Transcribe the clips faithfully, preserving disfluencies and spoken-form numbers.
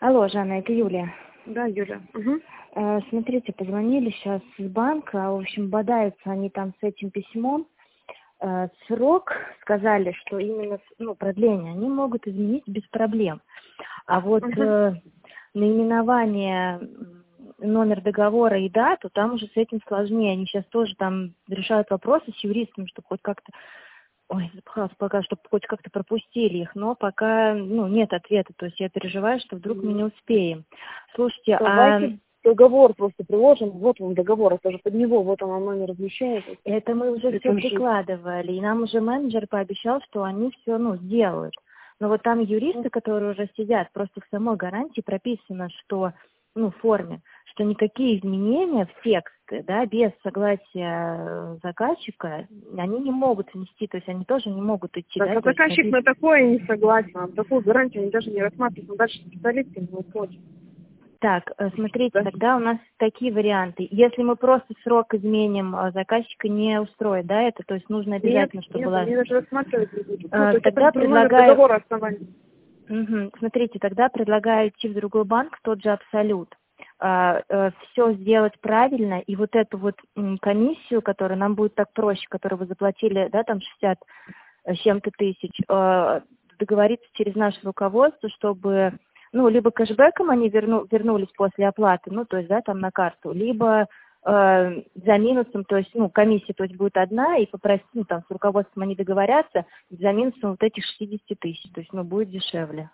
Алло, Жанна, это Юлия. Да, Юля. Угу. Э, Смотрите, позвонили сейчас из банка, в общем, бодаются они там с этим письмом. Э, Срок, сказали, что именно ну, продление они могут изменить без проблем. А вот Угу. э, наименование, м, номер договора и дату, там уже с этим сложнее. Они сейчас тоже там решают вопросы с юристом, чтобы хоть как-то... Ой, запахалась пока, чтобы хоть как-то пропустили их, но пока, ну, нет ответа, то есть я переживаю, что вдруг мы не успеем. Слушайте, а Давайте договор просто приложим. Вот он договор, это же под него, вот он номер размещается. это мы уже все Прикажите. прикладывали, и нам уже менеджер пообещал, что они все, ну, сделают. Но вот там юристы, которые уже сидят, просто в самой гарантии прописано, что, ну, в форме, что никакие изменения в тексты, да, без согласия э, заказчика, они не могут внести, то есть они тоже не могут идти, Так, да, а то есть заказчик ходить. на такое не согласен, а такую гарантию они даже не рассматривают, он дальше специалисты не уходит. Так, э, смотрите, Да? тогда у нас такие варианты. Если мы просто срок изменим, э, заказчика не устроит, да, это, то есть нужно Нет, обязательно, чтобы нет, была... они даже рассматривать не будут. Ну, Э, то есть это Тогда же номер предлагаю... договора основания. Мгм. Смотрите, тогда предлагаю идти в другой банк, в тот же Абсолют. Все сделать правильно, и вот эту вот м, комиссию, которая нам будет так проще, которую вы заплатили, да, там шестьдесят с чем-то тысяч, э, договориться через наше руководство, чтобы, ну, либо кэшбэком они верну, вернулись после оплаты, ну, то есть, да, там на карту, либо э, за минусом, то есть, ну, комиссия, то есть, будет одна, и попросить, ну, там, с руководством они договорятся, за минусом вот этих шестьдесят тысяч, то есть, ну, будет дешевле.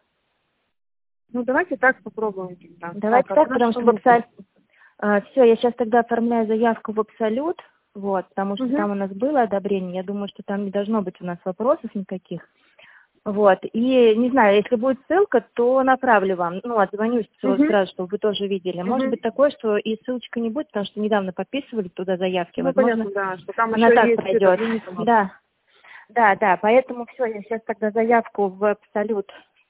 Ну, давайте так попробуем. Да. Давайте Так, а так, куда потому что что в нужно? Абсолют... Все, я сейчас тогда оформляю заявку в Абсолют, вот, потому что Угу. там у нас было одобрение, я думаю, что там не должно быть у нас вопросов никаких. Вот, и не знаю, если будет ссылка, то направлю вам, ну, отзвонюсь сразу, Угу. сразу, чтобы вы тоже видели. Может Угу. быть такое, что и ссылочка не будет, потому что недавно подписывали туда заявки, Ну, возможно, понятно, да, что там она еще так есть этот пройдет. лимит у нас. Да, да, да, поэтому все, я сейчас тогда заявку в Абсолют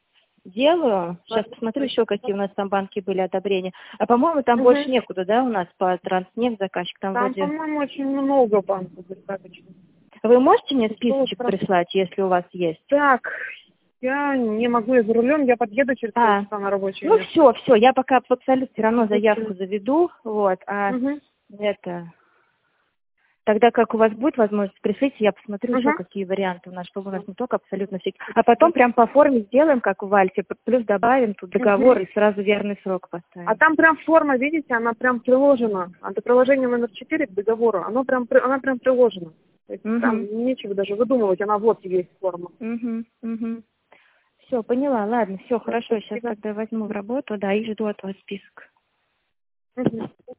делаю. Сейчас посмотрю еще, какие у нас там банки были одобрения. А, по-моему, там больше Угу. некуда, да, у нас по Транснефть заказчик, там Там, вроде... по-моему, очень много банков достаточно. Вы можете мне Что списочек спрашивать? прислать, если у вас есть? Так, я не могу, я за рулем, я подъеду через А, полчаса на рабочее ну место. все, все, я пока в Абсолют все равно заявку Угу. заведу, вот, а Угу. это... Тогда как у вас будет возможность, пришлите, я посмотрю еще, Угу. какие варианты у нас, чтобы у нас не только абсолютно все. А потом прям по форме сделаем, как в Альте, плюс добавим тут договор Угу. и сразу верный срок А поставим. там прям форма, видите, она прям приложена. А это приложение номер четыре к договору, оно прям, при- она прям приложена. То есть там Угу, нечего даже выдумывать, она вот есть форма. угу, угу. Все, поняла, ладно, все, Да, хорошо, сейчас спасибо. тогда возьму в работу, да, и жду от вас список. Мгм.